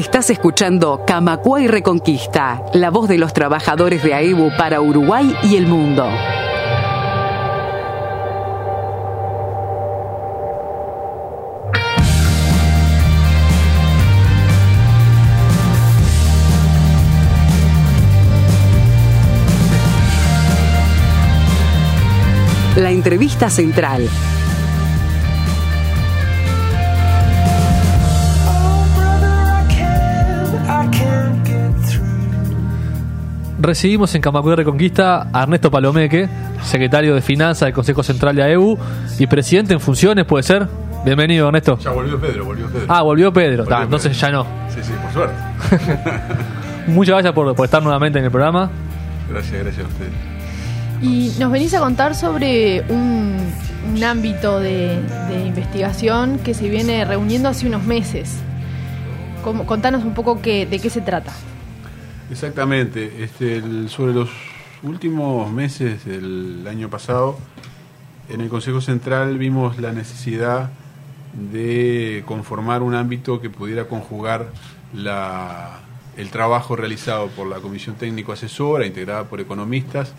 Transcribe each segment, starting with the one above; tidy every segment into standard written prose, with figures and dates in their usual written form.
Estás escuchando Camacuay Reconquista, la voz de los trabajadores de AEBU para Uruguay y el mundo. La entrevista central. Recibimos en Camacuay Reconquista a Ernesto Palomeque, secretario de Finanzas del Consejo Central de AEBU y presidente en funciones, ¿puede ser? Bienvenido, Ernesto. Ya volvió Pedro. Ah, volvió Pedro. Entonces Pedro. Ya no. Sí, por suerte. Muchas gracias por estar nuevamente en el programa. Gracias a ustedes. Y nos venís a contar sobre un ámbito de investigación que se viene reuniendo hace unos meses. Contanos un poco de qué se trata. Exactamente. Sobre los últimos meses del año pasado, en el Consejo Central vimos la necesidad de conformar un ámbito que pudiera conjugar el trabajo realizado por la Comisión Técnico Asesora, integrada por economistas,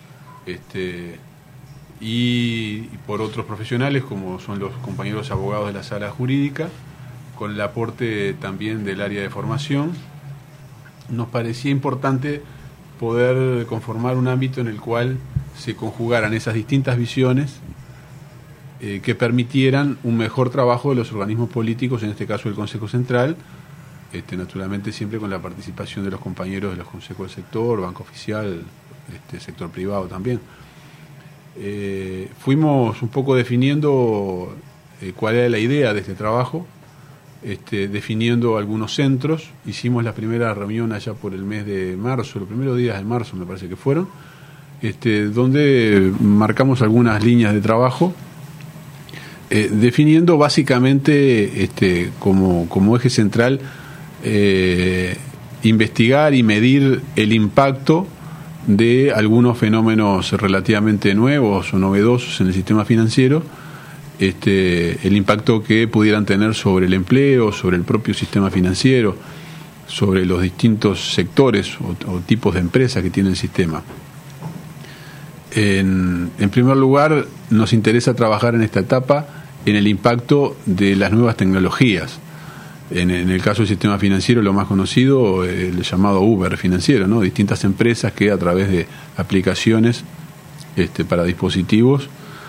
y por otros profesionales como son los compañeros abogados de la sala jurídica, con el aporte también del área de formación. Nos parecía importante poder conformar un ámbito en el cual se conjugaran esas distintas visiones que permitieran un mejor trabajo de los organismos políticos, en este caso el Consejo Central, naturalmente siempre con la participación de los compañeros de los consejos del sector, Banco Oficial, sector privado también. Fuimos un poco definiendo cuál era la idea de este trabajo, definiendo algunos centros. Hicimos la primera reunión allá por el mes de marzo, los primeros días de marzo me parece que fueron, donde marcamos algunas líneas de trabajo, definiendo básicamente como eje central investigar y medir el impacto de algunos fenómenos relativamente nuevos o novedosos en el sistema financiero, el impacto que pudieran tener sobre el empleo, sobre el propio sistema financiero, sobre los distintos sectores o tipos de empresas que tiene el sistema. En primer lugar, nos interesa trabajar en esta etapa en el impacto de las nuevas tecnologías. En el caso del sistema financiero, lo más conocido, el llamado Uber financiero, ¿no? Distintas empresas que a través de aplicaciones para dispositivos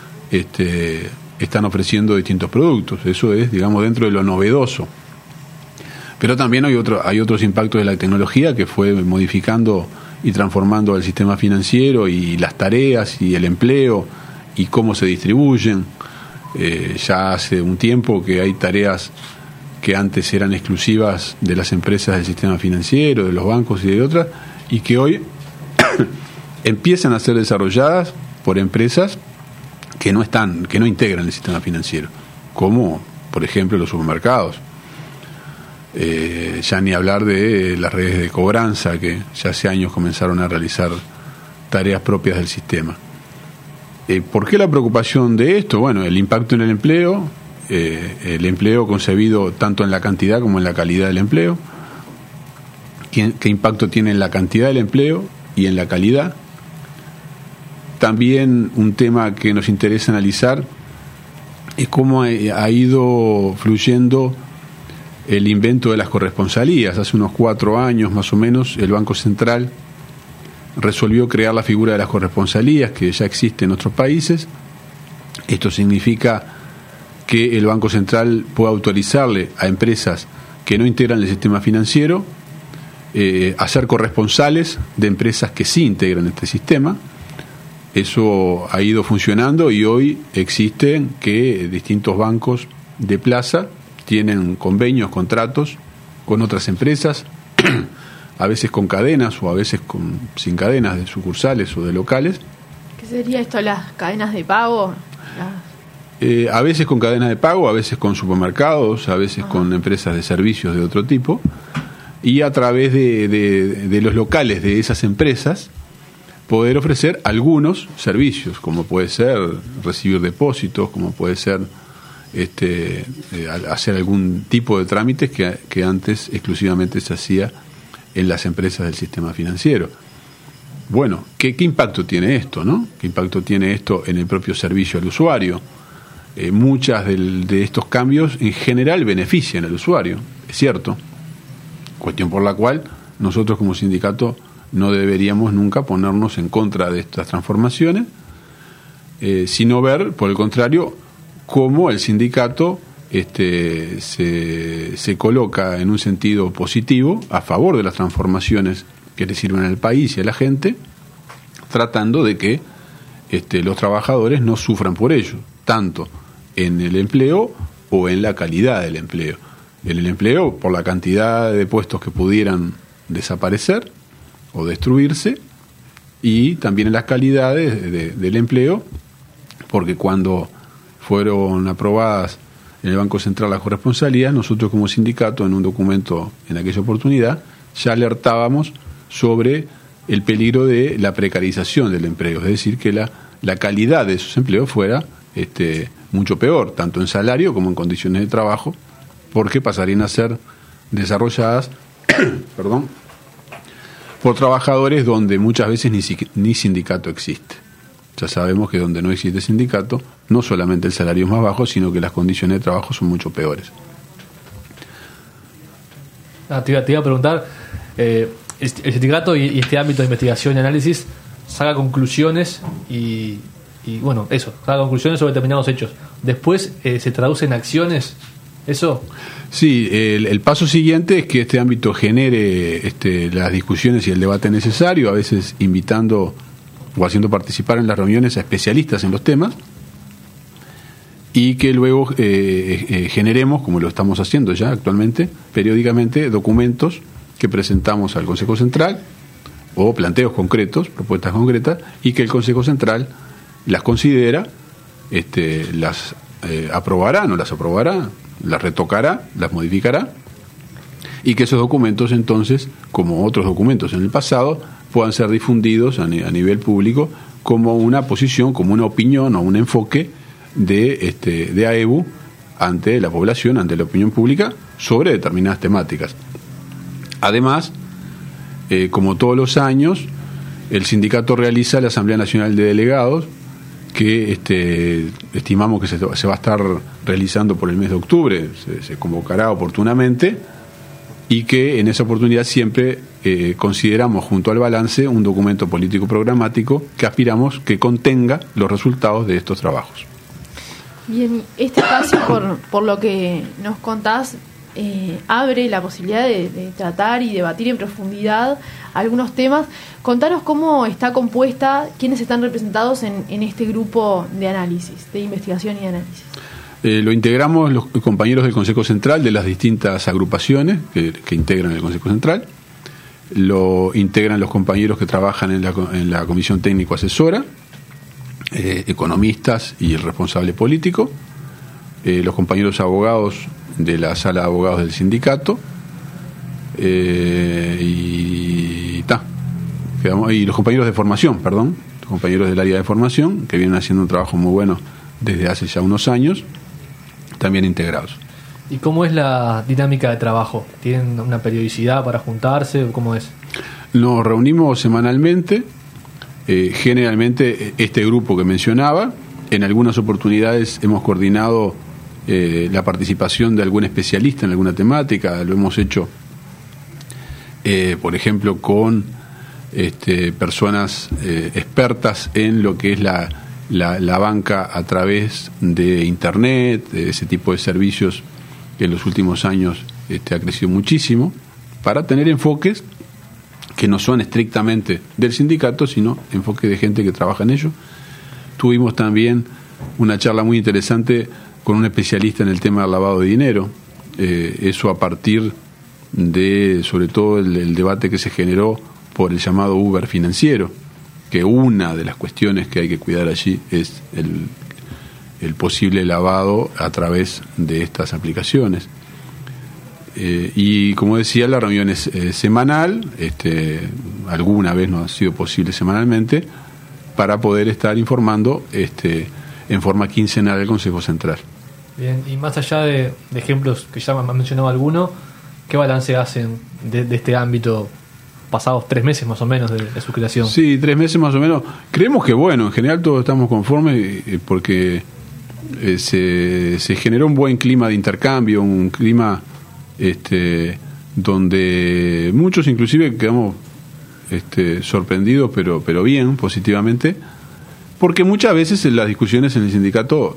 están ofreciendo distintos productos. Eso es, digamos, dentro de lo novedoso. Pero también hay otros impactos de la tecnología que fue modificando y transformando el sistema financiero y las tareas y el empleo y cómo se distribuyen. Ya hace un tiempo que hay tareas que antes eran exclusivas de las empresas del sistema financiero, de los bancos y de otras, y que hoy empiezan a ser desarrolladas por empresas que no integran el sistema financiero, como por ejemplo los supermercados. Ya ni hablar de las redes de cobranza que ya hace años comenzaron a realizar tareas propias del sistema. ¿Por qué la preocupación de esto? Bueno, el impacto en el empleo concebido tanto en la cantidad como en la calidad del empleo. ¿Qué impacto tiene en la cantidad del empleo y en la calidad? También un tema que nos interesa analizar es cómo ha ido fluyendo el invento de las corresponsalías. Hace unos 4 años más o menos el Banco Central resolvió crear la figura de las corresponsalías que ya existe en otros países. Esto significa que el Banco Central puede autorizarle a empresas que no integran el sistema financiero a ser corresponsales de empresas que sí integran este sistema. Eso ha ido funcionando y hoy existen que distintos bancos de plaza tienen convenios, contratos con otras empresas, a veces con cadenas o a veces sin cadenas de sucursales o de locales. ¿Qué sería esto, las cadenas de pago? A veces con cadenas de pago, a veces con supermercados, a veces con empresas de servicios de otro tipo, y a través de los locales de esas empresas poder ofrecer algunos servicios, como puede ser recibir depósitos, como puede ser hacer algún tipo de trámites que antes exclusivamente se hacía en las empresas del sistema financiero. Bueno, ¿qué impacto tiene esto, no? ¿Qué impacto tiene esto en el propio servicio al usuario? Muchas de estos cambios en general benefician al usuario, es cierto, cuestión por la cual nosotros como sindicato no deberíamos nunca ponernos en contra de estas transformaciones, sino ver, por el contrario, cómo el sindicato se coloca en un sentido positivo a favor de las transformaciones que le sirven al país y a la gente, tratando de que los trabajadores no sufran por ello, tanto en el empleo o en la calidad del empleo. En el empleo, por la cantidad de puestos que pudieran desaparecer o destruirse, y también en las calidades del empleo, porque cuando fueron aprobadas en el Banco Central las corresponsalías, nosotros como sindicato, en un documento en aquella oportunidad, ya alertábamos sobre el peligro de la precarización del empleo, es decir, que la calidad de esos empleos fuera mucho peor, tanto en salario como en condiciones de trabajo, porque pasarían a ser desarrolladas por trabajadores donde muchas veces ni sindicato existe. Ya sabemos que donde no existe sindicato, no solamente el salario es más bajo, sino que las condiciones de trabajo son mucho peores. Te iba a preguntar, el sindicato y este ámbito de investigación y análisis saca conclusiones y bueno, saca conclusiones sobre determinados hechos. Después se traduce en acciones, ¿eso? Sí, el paso siguiente es que este ámbito genere las discusiones y el debate necesario, a veces invitando o haciendo participar en las reuniones a especialistas en los temas, y que luego generemos, como lo estamos haciendo ya actualmente, periódicamente documentos que presentamos al Consejo Central, o planteos concretos, propuestas concretas, y que el Consejo Central las considera, las aprobará, no las aprobará, las retocará, las modificará, y que esos documentos entonces, como otros documentos en el pasado, puedan ser difundidos a nivel público como una posición, como una opinión o un enfoque de AEBU ante la población, ante la opinión pública, sobre determinadas temáticas. Además, como todos los años, el sindicato realiza la Asamblea Nacional de Delegados, que estimamos que se va a estar realizando por el mes de octubre, se convocará oportunamente, y que en esa oportunidad siempre consideramos junto al balance un documento político programático que aspiramos que contenga los resultados de estos trabajos. Bien, este espacio, por lo que nos contás, abre la posibilidad de tratar y debatir en profundidad algunos temas. Contanos cómo está compuesta, quiénes están representados en este grupo de análisis, de investigación y análisis. Lo integramos los compañeros del Consejo Central de las distintas agrupaciones que integran el Consejo Central. Lo integran los compañeros que trabajan en la Comisión Técnico Asesora, economistas y el responsable político, los compañeros abogados de la Sala de Abogados del Sindicato, y los compañeros de formación, los compañeros del área de formación, que vienen haciendo un trabajo muy bueno desde hace ya unos años, también integrados. ¿Y cómo es la dinámica de trabajo? ¿Tienen una periodicidad para juntarse? ¿Cómo es? Nos reunimos semanalmente, generalmente este grupo que mencionaba. En algunas oportunidades hemos coordinado la participación de algún especialista en alguna temática. Lo hemos hecho, por ejemplo, con personas expertas en lo que es la banca a través de Internet, ese tipo de servicios que en los últimos años ha crecido muchísimo, para tener enfoques que no son estrictamente del sindicato, sino enfoques de gente que trabaja en ello. Tuvimos también una charla muy interesante con un especialista en el tema del lavado de dinero, eso a partir de, sobre todo, el debate que se generó por el llamado Uber financiero, que una de las cuestiones que hay que cuidar allí es el posible lavado a través de estas aplicaciones. Y como decía, la reunión es semanal, alguna vez no ha sido posible semanalmente, para poder estar informando en forma quincenal al Consejo Central. Bien, y más allá de ejemplos que ya me han mencionado alguno, ¿qué balance hacen de este ámbito pasados 3 meses más o menos de su creación? Sí, 3 meses más o menos. Creemos que bueno, en general todos estamos conformes porque se generó un buen clima de intercambio, un clima donde muchos inclusive quedamos sorprendidos, pero bien, positivamente, porque muchas veces en las discusiones en el sindicato,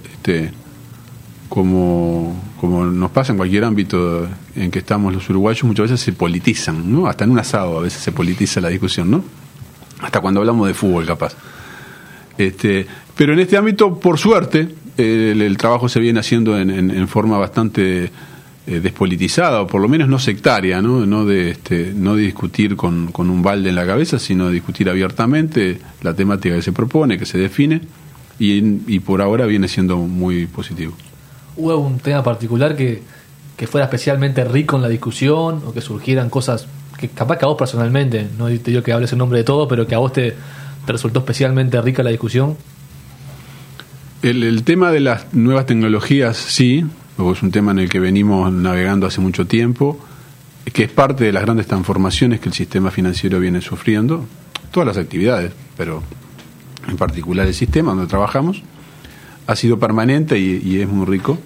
como nos pasa en cualquier ámbito en que estamos los uruguayos, muchas veces se politizan, ¿no? Hasta en un asado a veces se politiza la discusión, ¿no? Hasta cuando hablamos de fútbol, capaz. Pero en este ámbito, por suerte, el trabajo se viene haciendo en forma bastante despolitizada, o por lo menos no sectaria, no de discutir con un balde en la cabeza, sino de discutir abiertamente la temática que se propone, que se define, y por ahora viene siendo muy positivo. ¿Hubo un tema particular que fuera especialmente rico en la discusión, o que surgieran cosas que capaz que a vos personalmente, no te digo que hables en nombre de todo, pero que a vos te resultó especialmente rica la discusión? El tema de las nuevas tecnologías, sí, es un tema en el que venimos navegando hace mucho tiempo, que es parte de las grandes transformaciones que el sistema financiero viene sufriendo, todas las actividades, pero en particular el sistema donde trabajamos, ha sido permanente y es muy rico.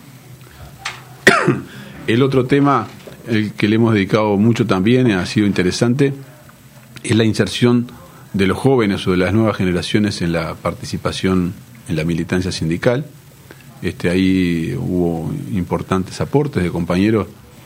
El otro tema, el que le hemos dedicado mucho también, ha sido interesante, es la inserción de los jóvenes o de las nuevas generaciones en la participación en la militancia sindical. Ahí hubo importantes aportes de compañeros,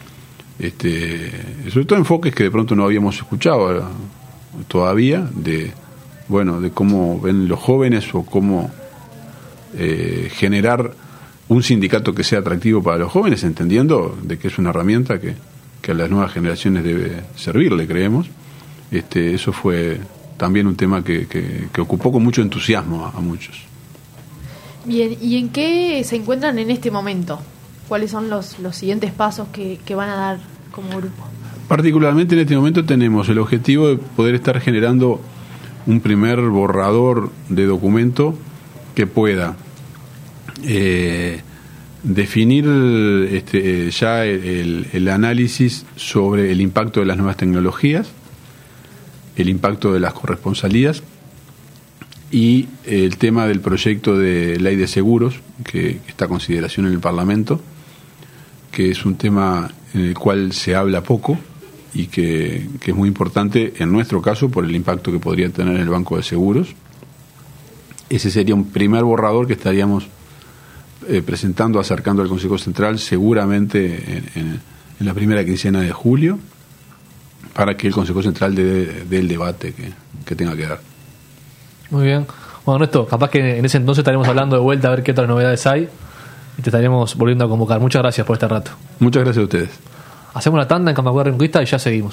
sobre todo enfoques que de pronto no habíamos escuchado todavía, de cómo ven los jóvenes o cómo generar un sindicato que sea atractivo para los jóvenes, entendiendo de que es una herramienta que a las nuevas generaciones debe servirle, creemos. Eso fue también un tema que ocupó con mucho entusiasmo a muchos. Bien, ¿y en qué se encuentran en este momento? ¿Cuáles son los siguientes pasos que van a dar como grupo? Particularmente en este momento tenemos el objetivo de poder estar generando un primer borrador de documento que pueda definir ya el análisis sobre el impacto de las nuevas tecnologías, el impacto de las corresponsalías y el tema del proyecto de ley de seguros que está a consideración en el Parlamento, que es un tema en el cual se habla poco y que es muy importante en nuestro caso por el impacto que podría tener el Banco de Seguros. Ese sería un primer borrador que estaríamos presentando, acercando al Consejo Central seguramente en la primera quincena de julio, para que el Consejo Central dé el debate que tenga que dar. Muy bien. Bueno, Ernesto, capaz que en ese entonces estaremos hablando de vuelta a ver qué otras novedades hay y te estaremos volviendo a convocar. Muchas gracias por este rato. Muchas gracias a ustedes. Hacemos la tanda en Camagüey Reconquista y ya seguimos.